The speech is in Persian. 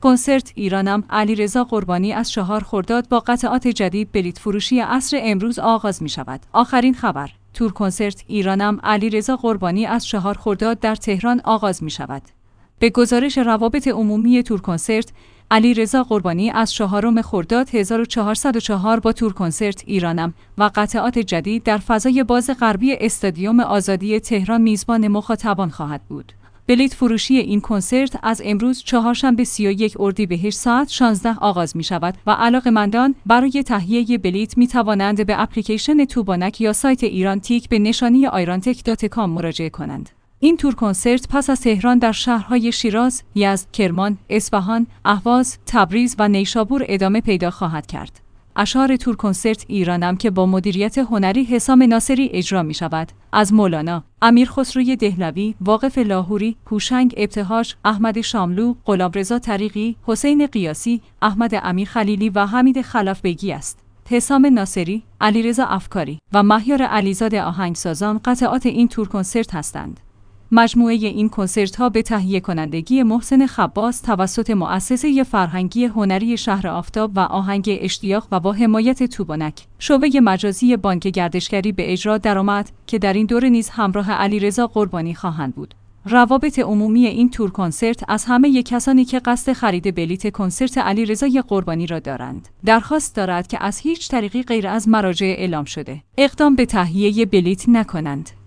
کنسرت ایرانم علیرضا قربانی از 4 خرداد با قطعات جدید بلیت فروشی عصر امروز آغاز می شود. آخرین خبر: تور کنسرت ایرانم علیرضا قربانی از 4 خرداد در تهران آغاز می شود. به گزارش روابط عمومی تور کنسرت، علیرضا قربانی از 4 خرداد 1404 با تور کنسرت ایرانم و قطعات جدید در فضای باز غربی استادیوم آزادی تهران میزبان مخاطبان خواهد بود. بلیت فروشی این کنسرت از امروز چهارشنبه 31 اردیبهشت ساعت 16 آغاز می شود و علاقه‌مندان برای تهیه بلیت می توانند به اپلیکیشن توبانک یا سایت ایران تیک به نشانی irantic.com مراجعه کنند. این تور کنسرت پس از تهران در شهرهای شیراز، یزد، کرمان، اصفهان، اهواز، تبریز و نیشابور ادامه پیدا خواهد کرد. اشعار تور کنسرت ایرانم که با مدیریت هنری حسام ناصری اجرا می شود، از مولانا، امیرخسروی دهلوی، واقف لاهوری، هوشنگ ابتهاج، احمد شاملو، غلامرضا طریقی، حسین قیاسی، احمد امیر خلیلی و حمید خلف‌بیگی است. حسام ناصری، علیرضا افکاری و مهیار علیزاده آهنگسازان قطعات این تور کنسرت هستند. مجموعه این کنسرت‌ها به تهیه کنندگی محسن خباس توسط مؤسسه فرهنگی هنری شهر آفتاب و آهنگ اشتیاق و با حمایت توبانک، شعبه مجازی بانک گردشگری به اجرا درآمد که در این دوره نیز همراه علیرضا قربانی خواهند بود. روابط عمومی این تور کنسرت از همه کسانی که قصد خرید بلیت کنسرت علیرضا قربانی را دارند، درخواست دارد که از هیچ طریقی غیر از مراجع اعلام شده اقدام به تهیه بلیت نکنند.